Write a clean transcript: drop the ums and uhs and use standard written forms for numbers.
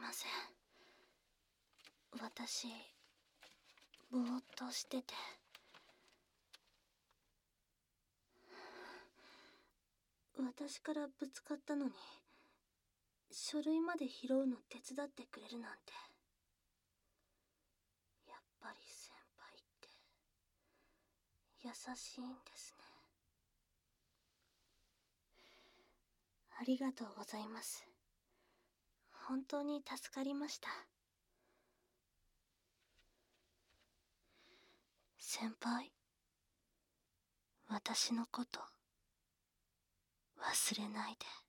ません。私、ぼーっとしてて。私からぶつかったのに、書類まで拾うの手伝ってくれるなんて。やっぱり先輩って優しいんですね。ありがとうございます。本当に助かりました。先輩、私のこと忘れないで。